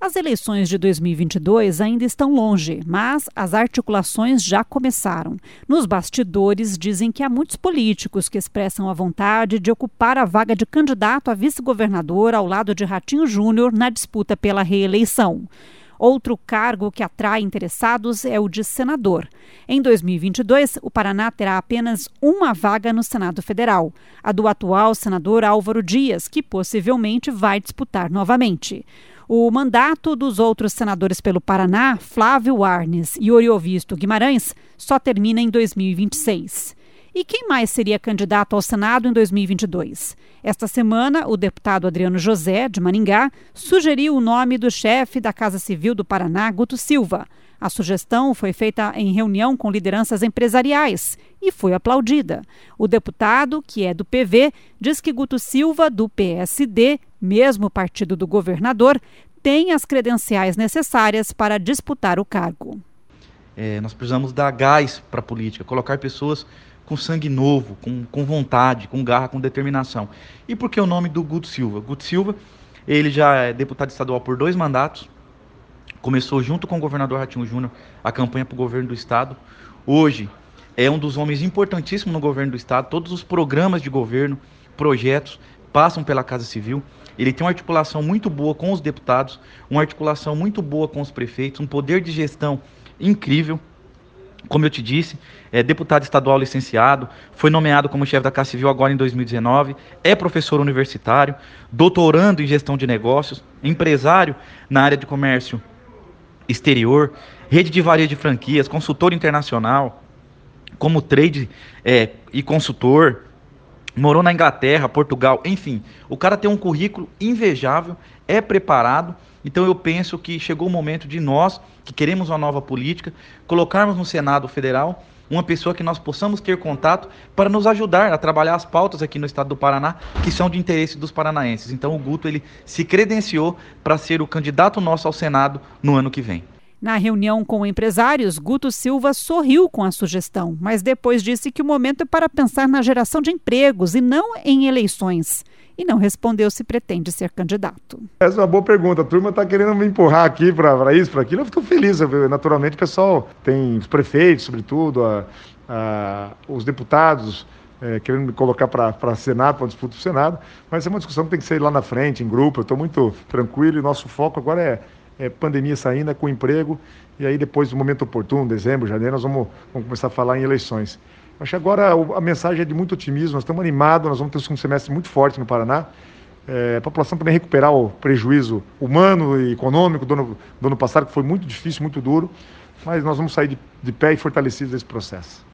As eleições de 2022 ainda estão longe, mas as articulações já começaram. Nos bastidores, dizem que há muitos políticos que expressam a vontade de ocupar a vaga de candidato a vice-governador ao lado de Ratinho Júnior na disputa pela reeleição. Outro cargo que atrai interessados é o de senador. Em 2022, o Paraná terá apenas uma vaga no Senado Federal, a do atual senador Álvaro Dias, que possivelmente vai disputar novamente. O mandato dos outros senadores pelo Paraná, Flávio Arnes e Oriovisto Guimarães, só termina em 2026. E quem mais seria candidato ao Senado em 2022? Esta semana, o deputado Adriano José, de Maringá, sugeriu o nome do chefe da Casa Civil do Paraná, Guto Silva. A sugestão foi feita em reunião com lideranças empresariais e foi aplaudida. O deputado, que é do PV, diz que Guto Silva, do PSD, mesmo partido do governador, tem as credenciais necessárias para disputar o cargo. Nós precisamos dar gás para a política, colocar pessoas com sangue novo, com vontade, com garra, com determinação. E por que o nome do Guto Silva? Guto Silva, ele já é deputado estadual por 2 mandatos, começou junto com o governador Ratinho Júnior a campanha para o governo do estado. Hoje é um dos homens importantíssimos no governo do estado, todos os programas de governo, projetos, passam pela Casa Civil. Ele tem uma articulação muito boa com os deputados, uma articulação muito boa com os prefeitos, um poder de gestão incrível. Como eu te disse, é deputado estadual licenciado, foi nomeado como chefe da Casa Civil agora em 2019, é professor universitário, doutorando em gestão de negócios, empresário na área de comércio exterior, rede de varejo de franquias, consultor internacional, como trade e consultor, morou na Inglaterra, Portugal, enfim. O cara tem um currículo invejável, é preparado. Então eu penso que chegou o momento de nós, que queremos uma nova política, colocarmos no Senado Federal uma pessoa que nós possamos ter contato para nos ajudar a trabalhar as pautas aqui no estado do Paraná, que são de interesse dos paranaenses. Então o Guto ele se credenciou para ser o candidato nosso ao Senado no ano que vem. Na reunião com empresários, Guto Silva sorriu com a sugestão, mas depois disse que o momento é para pensar na geração de empregos e não em eleições. E não respondeu se pretende ser candidato. Essa é uma boa pergunta. A turma está querendo me empurrar aqui para isso, para aquilo. Eu estou feliz. Naturalmente, o pessoal tem os prefeitos, sobretudo, os deputados, querendo me colocar para Senado, para disputa do Senado. Mas é uma discussão que tem que ser lá na frente, em grupo. Eu estou muito tranquilo e nosso foco agora é pandemia saindo, com emprego. E aí, depois do momento oportuno, dezembro, janeiro, nós vamos começar a falar em eleições. Acho que agora a mensagem é de muito otimismo, nós estamos animados, nós vamos ter um semestre muito forte no Paraná. A população também recuperar o prejuízo humano e econômico do ano passado, que foi muito difícil, muito duro, mas nós vamos sair de pé e fortalecidos desse processo.